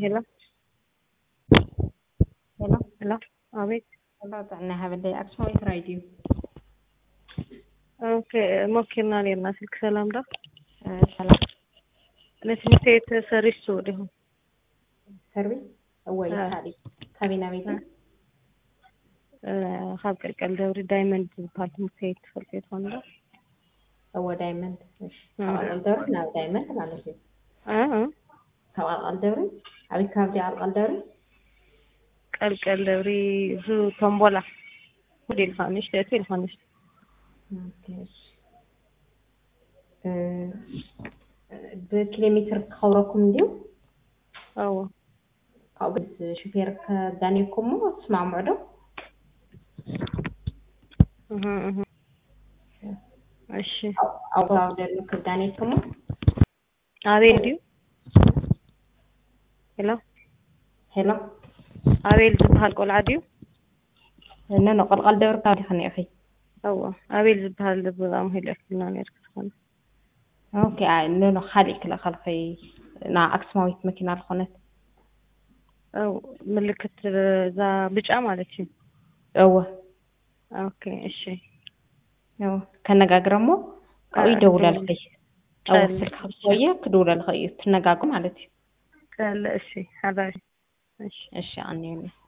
hello hello أبيت طلعت عنها بدي أكسوي راديو أوكي ممكن أنا الناس الكلام ده سلام نسميت سريش سودهم سروي أول حالي كابينا بيتي خاب الدوري دايما بارت مسيت فلسيت هوندا هو دايما مش على الدوري لا دايما على شيء هو على الدوري أبي كابدي على الدوري الدوري زو تومبولا ودي الخانش تأتي الخانش أوكي بكيلومتر خوركم ديو أو بس شوفيرك دانيكم تسمع معدو እሺ أو بعد دانيكم አቤል ዲዩ ሄሎ አቤል ዝበሃል ቆልዓ ድዩ እነ ቆልቃል ደብር ካብ ዲኸኒ እኺ አቤል ዝበሃል በጣም ሄለፍልና ነርክ ተኾነ ኦኬ ኖ خالي كلا خلقي نا أكسماويت مكينة الخونت ምልክት እዛ ብጫ ማለት እዩ ኦኬ እሺ ከነጋግረሞ ቀው ይደውላልከይ ስልክ ከብሶየ ክደውላልከይ ትነጋጉ ማለት እዩ ቀለ እሺ ሓዳሽ እሺ አንኔ